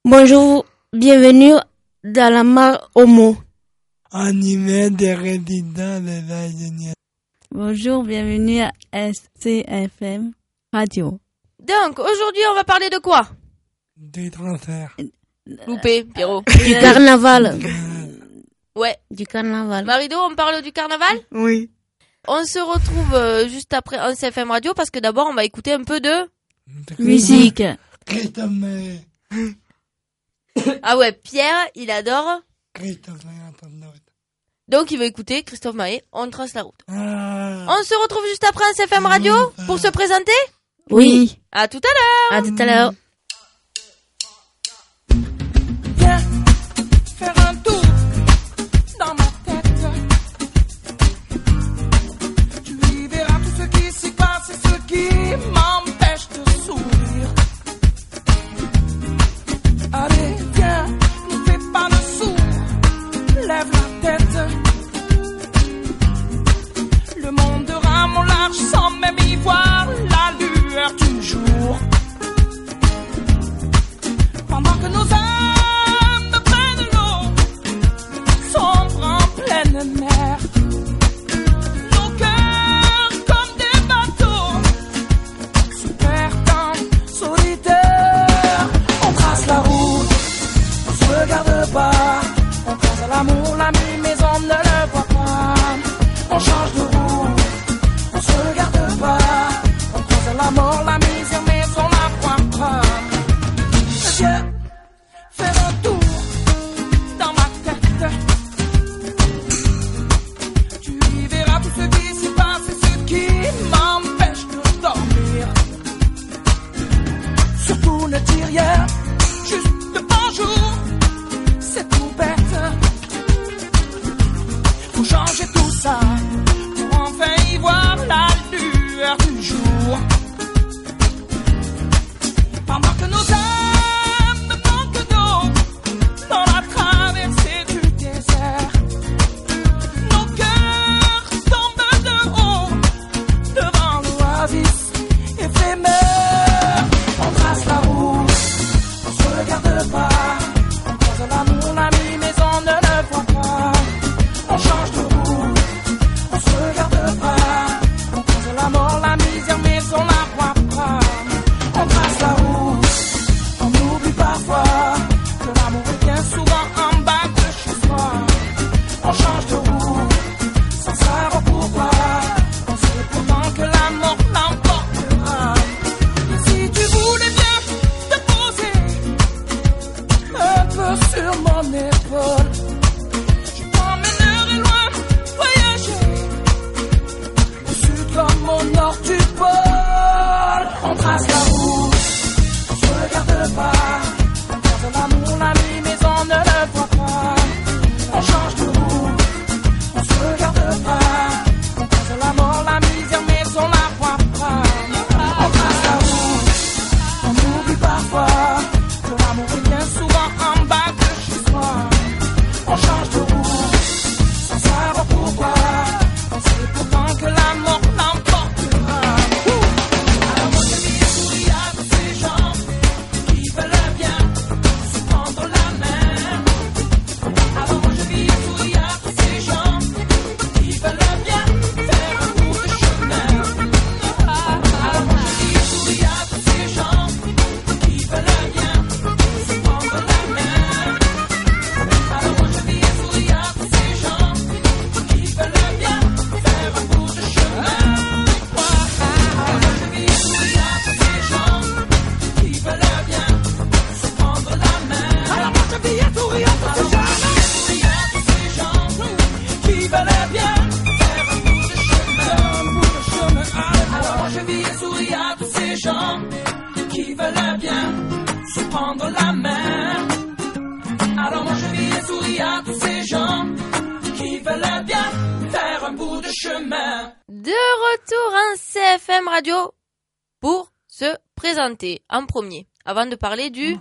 Bonjour, bienvenue dans la mare Homo. Animé des résidents de l'ingénieur. Bonjour, bienvenue à SCFM Radio. Donc, aujourd'hui, on va parler de quoi? Du transfert. Loupé, Pierrot. Du carnaval. Ouais. Du carnaval. Marido, on parle du carnaval? Oui. On se retrouve juste après en CFM Radio parce que d'abord, on va écouter un peu de... Musique. Christophe Maé. Ah ouais, Pierre, il adore. Christophe Maé en train de note. Donc, il va écouter Christophe Maé, On trace la route. Ah. On se retrouve juste après en CFM Radio pour se présenter? Oui. À tout à l'heure. À tout à l'heure. Viens faire un tour dans ma tête. Tu y verras tout ce qui s'y passe et ce qui m'empêche de sourire. Allez, viens, ne fais pas le sourd, lève la tête. Le monde rame au large sans même y voir la lueur du jour. Pendant que nos âmes prennent l'eau, sombrent en pleine mer. Nos cœurs comme des bateaux se perdent en solitaire. On trace la route, on se regarde pas. On pense à l'amour, l'ami, mais on ne le voit pas. On change de route, on se regarde pas. On pense à la mort, la misère, mais on la voit pas. Viens faire un tour dans ma tête. Tu y verras tout ce qui s'y passe et ce qui m'empêche de dormir. Surtout ne dis rien, juste bonjour, c'est tout bête. Faut changer tout ça pour enfin y voir la lueur du jour. Pendant que nos âmes manquent d'eau dans la traversée du désert, nos cœurs tombent de haut devant l'oasis éphémère. On trace la route, on se regarde pas. On pense à l'amour, l'ami, mais on ne le voit pas. On change de route, on se regarde pas. On pense à la mort, la misère, mais on la voit pas. On trace la route, on oublie parfois que l'amour est bien souvent en bas de chez soi. On change de route, sans savoir pourquoi. On sait pourtant que la mort l'emportera. Si tu voulais bien te poser un peu sur mon épaule, je t'emmènerai loin voyager, au sud comme au nord du pôle. On trace la route, on se regarde pas. On pense à l'amour, l'ami, mais on ne le voit pas. On change de route, on se regarde pas. On pense à la mort, la misère, mais on la voit pas. On trace la route, on oublie parfois que l'amour est bien souvent en bas de chez soi. On change de route, sans savoir pourquoi. On sait pourtant que la mort l'emportera. Alors moi je dis souris à tous ces gens qui veulent bien se prendre la main. Alors moi je dis souris à tous ces gens qui veulent bien faire un bout de chemin. Alors moi je dis souris à tous ces gens qui veulent bien se prendre la main. Alors moi je dis souris à tous ces gens qui veulent bien faire un bout de chemin. Alors moi je dis souris à tous ces gens qui veulent bien se prendre la main. Alors moi je dis souris à tous ces gens qui veulent bien faire un bout de chemin. Alors moi je dis souris à tous ces gens qui veulent bien se prendre la main. Alors moi je dis souris à tous ces gens qui veulent bien faire un bout de chemin. De retour en CFM Radio pour se présenter en premier, avant de parler du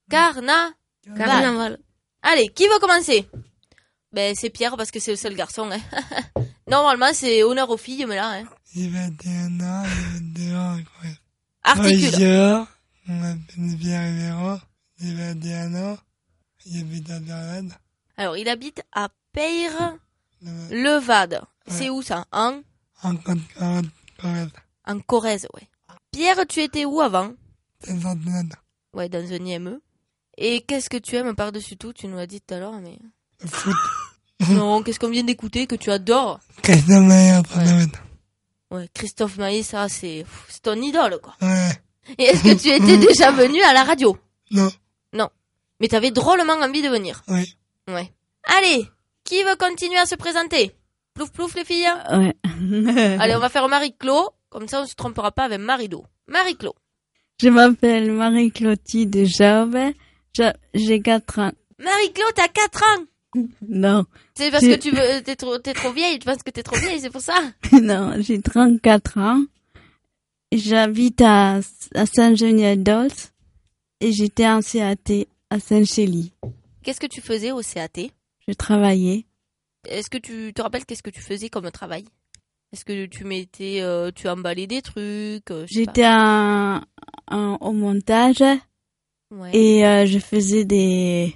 Carnaval. Allez, qui va commencer? Ben, c'est Pierre parce que c'est le seul garçon, hein. Normalement, c'est honneur aux filles, mais là, hein. J'ai 21 ans, j'ai 22 ans, incroyable. Articule. Bonjour, je m'appelle Pierre Rivero, J'ai 21 ans. J'habite à Darlade. Alors, il habite à Peyre, Le- Levade. C'est où ça? En Côte-Corrèze. En Corrèze, ouais. Pierre, tu étais où avant? C'est Centenaire. Ouais, dans un IME. Et qu'est-ce que tu aimes par-dessus tout? Tu nous l'as dit tout à l'heure, mais... Le foot. Non, qu'est-ce qu'on vient d'écouter que tu adores? Christophe Maé en Centenaire. Ouais, Christophe Maé, ça, c'est ton idole, quoi. Ouais. Et est-ce que tu étais déjà venu à la radio? Non. Mais t'avais drôlement envie de venir. Oui. Ouais. Allez, qui veut continuer à se présenter? Plouf plouf les filles. Ouais. Allez, on va faire Marie-Claude, comme ça on se trompera pas avec Marie-Do. Marie-Claude. Je m'appelle Marie-Clotilde Job. J'ai 4 ans. Marie-Claude, t'as 4 ans. Non, C'est parce que t'es trop vieille, tu penses que t'es trop vieille, c'est pour ça. non, j'ai 34 ans. J'habite à Saint-Genis-d'Ols et j'étais en CAT à Saint-Chély. Qu'est-ce que tu faisais au CAT? Je travaillais. Est-ce que tu te rappelles qu'est-ce que tu faisais comme travail? Est-ce que tu emballais des trucs? Je sais J'étais au montage pas. Ouais. et je faisais des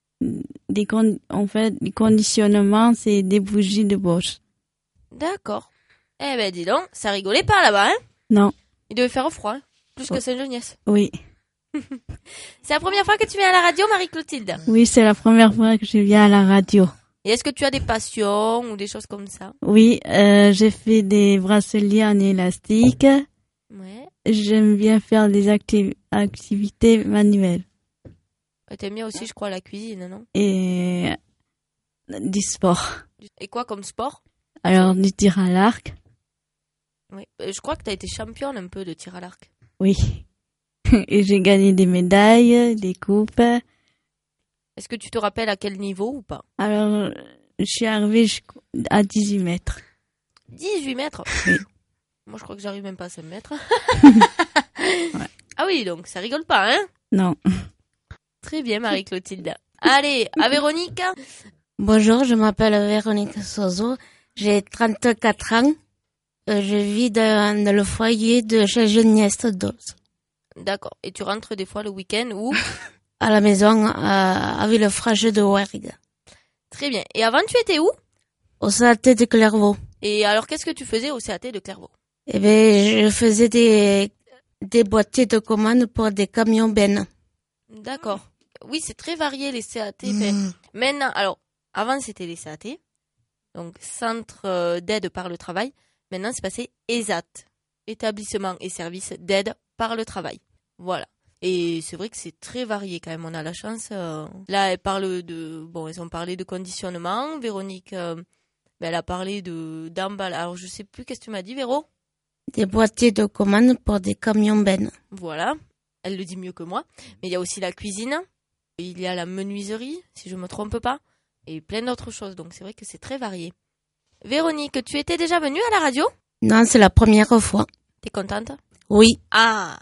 conditionnements, c'est des bougies de Bosch. D'accord. Eh ben dis donc, ça rigolait pas là-bas, hein? Non, Il devait faire froid, hein? Plus que Saint-Geniès. oui. C'est la première fois que tu viens à la radio, Marie-Clotilde? Oui, c'est la première fois que je viens à la radio. Et est-ce que tu as des passions ou des choses comme ça? Oui, j'ai fait des bracelets en élastique. Ouais. J'aime bien faire des activités manuelles T'aimes bien aussi, je crois, la cuisine, non? et du sport. Et quoi comme sport? Alors, du tir à l'arc, Oui. Je crois que t'as été championne un peu de tir à l'arc. oui. Et j'ai gagné des médailles, des coupes. Est-ce que tu te rappelles à quel niveau ou pas? Alors, je suis arrivée à 18 mètres. 18 mètres? Oui. Moi, je crois que j'arrive même pas à 5 mètres. Ah oui, donc ça rigole pas, hein? Non. Très bien, Marie-Clotilde. Allez, à Véronique. Bonjour, je m'appelle Véronique Sozo. J'ai 34 ans. Je vis dans le foyer de Saint-Geniès-d'Ols. D'accord. Et tu rentres des fois le week-end ou? À la maison, à Villefranche de Ouergue. Très bien. Et avant, tu étais où? Au CAT de Clairvaux. Et alors, qu'est-ce que tu faisais au CAT de Clairvaux? Eh ben, je faisais des boîtiers de commandes pour des camions bennes. D'accord. Oui, c'est très varié les CAT. Enfin, maintenant, alors, avant c'était les CAT, donc Centre d'aide par le travail. Maintenant, c'est passé ESAT, Établissement et Services d'aide par le travail. Voilà. Et c'est vrai que c'est très varié quand même. On a la chance. Là, elles ont parlé de conditionnement. Véronique, elle a parlé d'emballage. Alors, je sais plus qu'est-ce que tu m'as dit, Véro. Des boîtiers de commandes pour des camions bennes. Voilà. Elle le dit mieux que moi. Mais il y a aussi la cuisine. Il y a la menuiserie, si je me trompe pas. Et plein d'autres choses. Donc, c'est vrai que c'est très varié. Véronique, tu étais déjà venue à la radio? Non, c'est la première fois. T'es contente? Oui. Ah!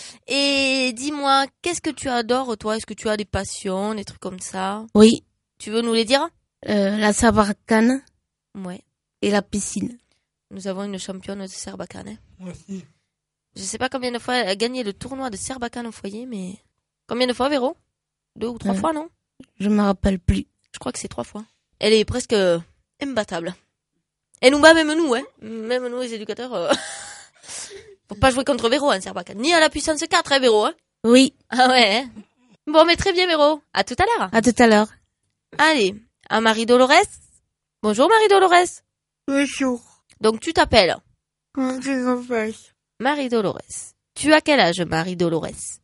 Et dis-moi, qu'est-ce que tu adores, toi? Est-ce que tu as des passions, des trucs comme ça? Oui. Tu veux nous les dire? La Sarbacane Ouais. et la piscine. Nous avons une championne de Sarbacane. Hein. Moi aussi. Je sais pas combien de fois elle a gagné le tournoi de Sarbacane au foyer, mais... Combien de fois, Véro? 2 ou 3 fois, non? Je me rappelle plus. Je crois que c'est 3 fois. Elle est presque imbattable. Elle nous bat même nous, hein. Même nous, les éducateurs. Faut pas jouer contre Véro, hein, Sarbacane. Ni à la puissance 4, hein, Véro, hein. Oui. Ah ouais, hein. Bon, mais très bien, Véro. À tout à l'heure. À tout à l'heure. Allez, à Marie-Dolores. Bonjour, Marie-Dolores. Bonjour. Donc, tu t'appelles Comment tu t'appelles? Marie-Dolores. Tu as quel âge, Marie-Dolores?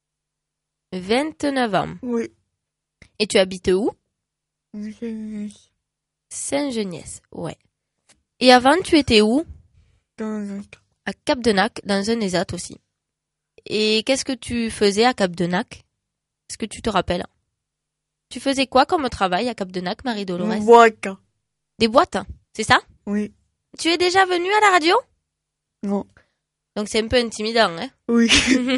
29 ans. Oui. Et tu habites où? Oui. Saint-Geniès, ouais. Et avant, tu étais où? Dans À Cap-de-Nac, dans un ESAT aussi. Et qu'est-ce que tu faisais à Cap-de-Nac? Est-ce que tu te rappelles? Tu faisais quoi comme travail à Cap-de-Nac, Marie-Dolores? une boîte. Des boîtes, c'est ça? Oui. Tu es déjà venue à la radio? Non. Donc c'est un peu intimidant, hein? Oui.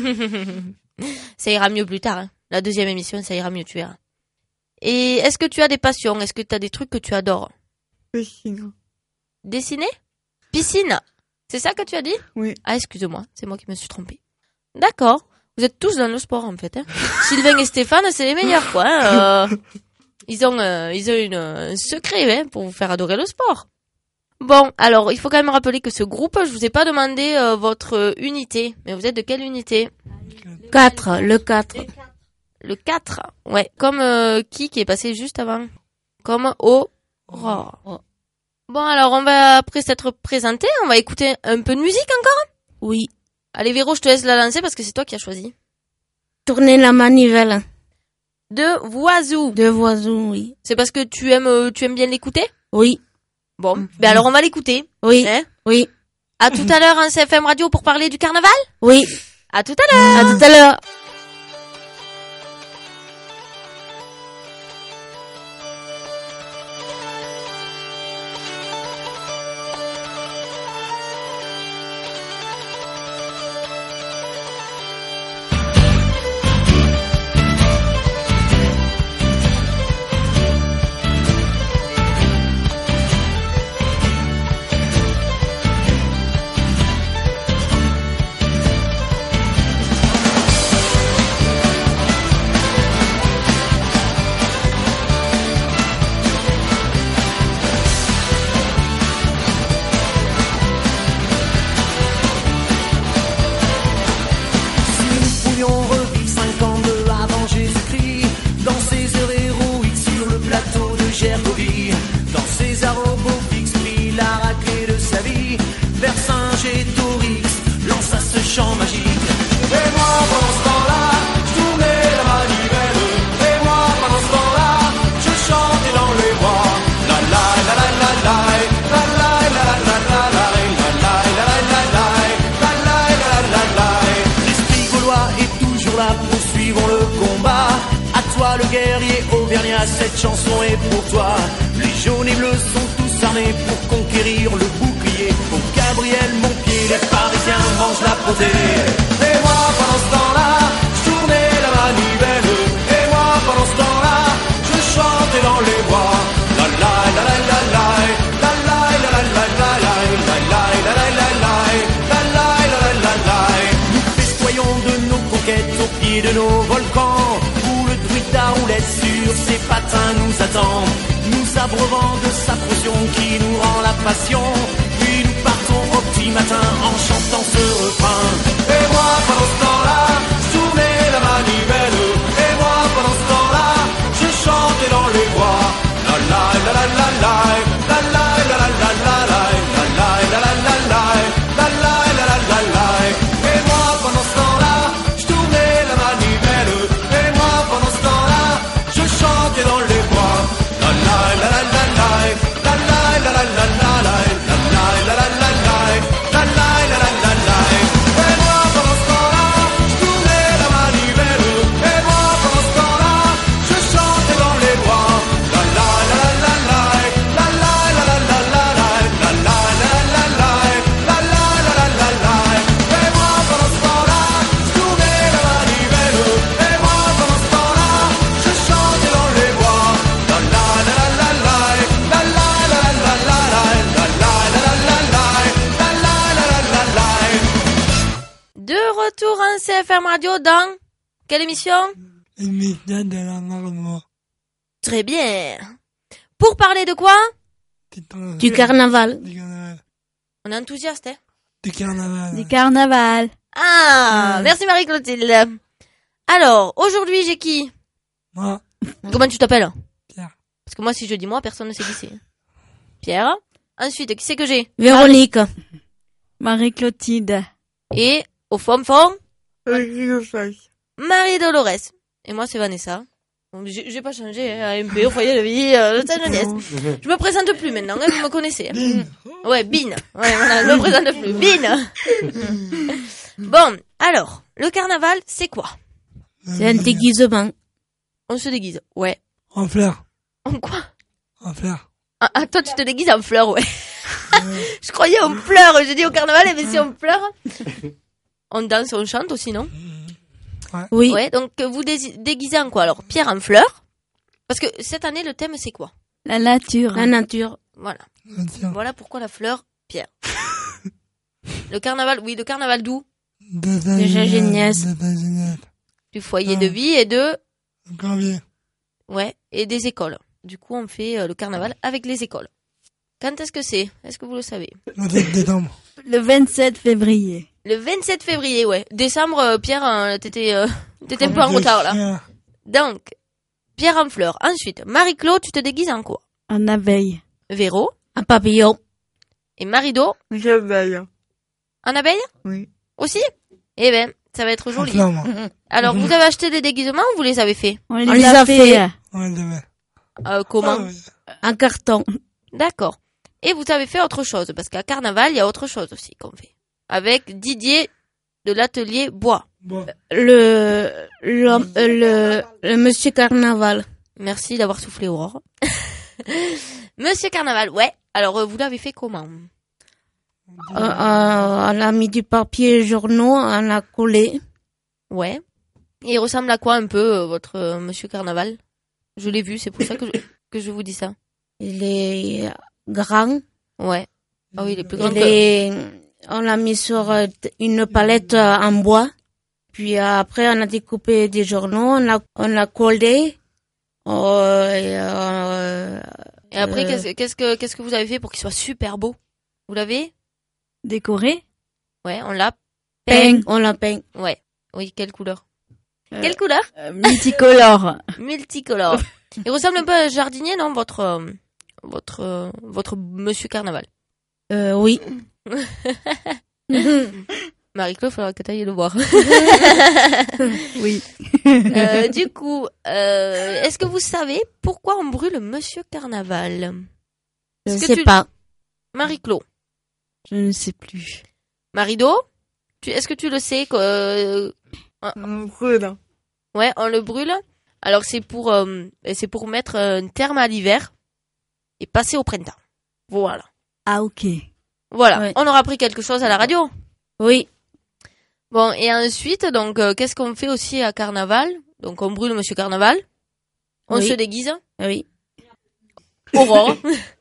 Ça ira mieux plus tard, hein. La deuxième émission, ça ira mieux, tu verras. Et est-ce que tu as des passions? Est-ce que tu as des trucs que tu adores? Piscine. Dessiner? Piscine? C'est ça que tu as dit? Oui. Ah, excuse-moi, c'est moi qui me suis trompée. D'accord. Vous êtes tous dans le sport, en fait. Hein. Sylvain et Stéphane, c'est les meilleurs, quoi. Hein. Ils ont un secret hein, pour vous faire adorer le sport. Bon, alors, il faut quand même rappeler que ce groupe, je vous ai pas demandé votre unité. Mais vous êtes de quelle unité ? 4, le 4. Le 4. Ouais, comme qui est passé juste avant ? Comme Aurore. Bon, alors, on va, après s'être présenté, on va écouter un peu de musique encore ? Oui. Allez, Véro, je te laisse la lancer parce que c'est toi qui as choisi. Tourner la manivelle. De Voisou. De Voisou, oui. C'est parce que tu aimes bien l'écouter ? Oui. Bon, ben alors on va l'écouter. Oui. Hein ? Oui. À tout à l'heure, en CFM Radio pour parler du carnaval ? Oui. À tout à l'heure. À tout à l'heure. Cette chanson est pour toi. Les jaunes et bleus sont tous armés pour conquérir le bouclier. Pour Gabriel Montpied, les Parisiens mangent la potée. Et moi pendant ce temps-là, je tournais la manivelle. Et moi pendant ce temps-là, je chantais dans les bois. La la la la la la, la la la la la la, la la la la la la, la la la la la. Nous festoyons de nos conquêtes au pied de nos volcans. Où le druide à roulettes sur ses patins nous attend, nous abreuvant de sa potion qui nous rend la passion. Puis nous partons au petit matin en chantant ce refrain. Et moi pendant ce temps-là, je tournais la manivelle. Et moi pendant ce temps-là, je chantais dans les bois. La la la la la la, la la la la la la, la la la la la la, la la la la la la. Et moi pendant ce temps-là, je tournais la manivelle. Et moi pendant ce temps-là, je chantais dans les bois. La la la la la la, la la la la la la, la la la la la la, la la la la la la. Et moi pendant ce temps-là, je tournais la manivelle. Et moi pendant ce temps-là, je chantais dans les bois. La la la la la, la la la la la la, la la la la la, la la la la la la. Et moi pendant ce temps-là, je tournais la manivelle. Et moi pendant ce temps-là, je chantais dans les bois. La la la la la la, la la la la la la, la la la la la la, la la la la la la. De retour en CFM Radio dans quelle émission ? L'émission de la marmot. Très bien. Pour parler de quoi ? Du carnaval. Du carnaval. On est enthousiaste, hein ? Du carnaval. Du carnaval. Ah, merci Marie-Clotilde. Alors, aujourd'hui, j'ai qui ? Moi, Comment tu t'appelles ? Pierre. Parce que moi, si je dis moi, personne ne sait qui c'est. Pierre. Ensuite, qui c'est que j'ai ? Véronique. Marie-Clotilde. Et au fond, Marie-Dolores. Et moi, c'est Vanessa. J'ai pas changé, hein, AMP, au foyer de vie, Saint-Geniès. Je me présente plus maintenant, hein, vous me connaissez. Hein. Ouais, Bin. Ouais, voilà, je me présente plus. Bin. Bon, alors, le carnaval, c'est quoi ? C'est un déguisement. On se déguise. Ouais. En fleurs. En quoi ? En fleurs. Ah, toi, tu te déguises en fleurs, ouais. Je croyais on pleure. J'ai dit au carnaval, mais si on pleure, on danse, on chante aussi, non ? Oui. Ouais, donc vous déguisez en quoi alors ? Pierre en fleurs. Parce que cette année, le thème, c'est quoi ? La nature. La nature. Voilà. Tiens. Voilà pourquoi la fleur, Pierre. Le carnaval, oui, le carnaval d'où ? Déjà, j'ai une nièce. Du foyer de vie et de... Gravier. Ouais, et des écoles. Du coup, on fait le carnaval avec les écoles. Quand est-ce que c'est? Est-ce que vous le savez? Le 7 décembre. Le 27 février. Le 27 février, ouais. Décembre, Pierre, t'étais un peu en retard, là. Donc, Pierre en fleurs. Ensuite, Marie-Claude, tu te déguises en quoi? En abeille. Véro. Un papillon. Et Marie-Do, J'abeille. en abeille? Oui. Aussi? Eh ben, ça va être joli. Flamme. Alors, vous avez acheté des déguisements ou vous les avez fait? On les a fait. On le devait. Comment? Ah, ouais. Un carton. D'accord. Et vous avez fait autre chose, parce qu'à Carnaval, il y a autre chose aussi qu'on fait. Avec Didier de l'atelier bois. Bon. Le monsieur Carnaval. Merci d'avoir soufflé, Aurore. Monsieur Carnaval, ouais. Alors, vous l'avez fait comment? On a mis du papier journaux, on a collé. Ouais. Et il ressemble à quoi un peu, votre Monsieur Carnaval? Je l'ai vu, c'est pour ça que je vous dis ça. Il est grand. Ouais. Ah oui, il est plus grand que... On l'a mis sur une palette en bois. Puis après, on a découpé des journaux, on a collé. Et après, qu'est-ce que vous avez fait pour qu'il soit super beau? Vous l'avez? Décoré. Ouais, on l'a Peint. On l'a peint. Ouais. Oui, quelle couleur? Quelle couleur? Multicolore. Multicolore. Il ressemble un peu à un jardinier, non, votre Monsieur Carnaval? Oui. Marie-Claude, faudra que t'ailles le voir. Oui. Du coup, est-ce que vous savez pourquoi on brûle Monsieur Carnaval? Je Est-ce ne que sais pas. Marie-Claude. Je ne sais plus. Marido, est-ce que tu le sais que On brûle. ouais, on le brûle. Alors c'est pour mettre un terme à l'hiver et passer au printemps. Voilà. Ah, ok. Voilà, Ouais. on aura appris quelque chose à la radio. Oui. Bon, et ensuite, donc, qu'est-ce qu'on fait aussi à Carnaval? Donc, on brûle Monsieur Carnaval. On Oui. se déguise. Oui. Aurore.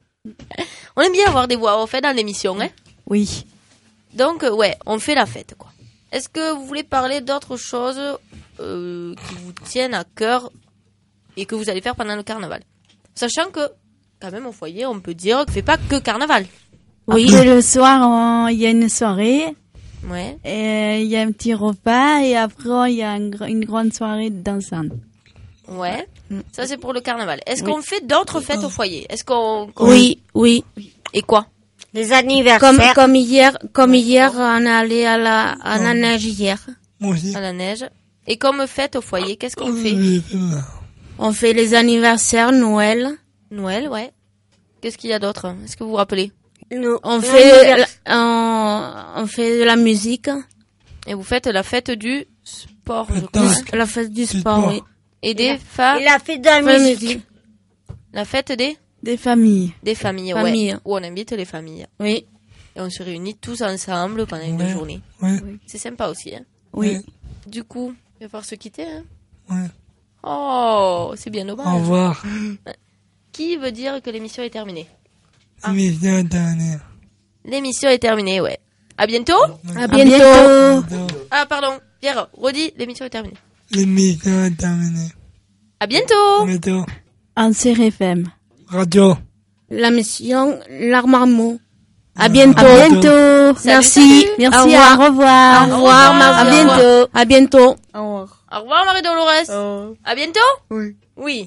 On aime bien avoir des voix off dans l'émission, hein. Oui. Donc, ouais, on fait la fête, quoi. Est-ce que vous voulez parler d'autres choses qui vous tiennent à cœur et que vous allez faire pendant le Carnaval? Sachant que, quand même, au foyer, on peut dire que fait pas que Carnaval. Oui. Après, le soir, il y a une soirée. Ouais. Il y a un petit repas et après il y a une grande soirée dansante. Ouais. Ça, c'est pour le Carnaval. Est-ce qu'on fait d'autres fêtes au foyer? Est-ce qu'on... Oui. Oui. Et quoi? Les anniversaires. Comme hier, on est allé à la neige hier. Moi aussi. À la neige. Et comme fête au foyer, qu'est-ce qu'on fait? On fait les anniversaires, Noël. Noël, ouais. Qu'est-ce qu'il y a d'autre? Est-ce que vous vous rappelez? On fait de la musique. Et vous faites la fête du sport, je Attends. crois. La fête du sport. sport, oui. Et des Il a fait de la musique. La fête Des familles. des familles, Famille. ouais. Où on invite les familles. Oui. Et on se réunit tous ensemble pendant une Ouais. journée. Ouais. C'est sympa aussi, hein. Oui. Du coup, il va falloir se quitter, hein. Ouais. Oh, c'est bien Au dommage. revoir. Qui veut dire que l'émission est terminée? Émission terminée. L'émission est terminée, ouais. À bientôt? À bientôt. Ah, pardon. Pierre, redis, l'émission est terminée. L'émission est terminée. À bientôt! Bientôt. En CRFM. Radio. La mission L'Armarmot. À bientôt. À bientôt. Salut, Merci. salut. Merci. Au revoir. Au revoir, Marie. À bientôt. À bientôt. Au revoir. Au revoir, Marie-Dolores. Au revoir. À bientôt? Oui. Oui.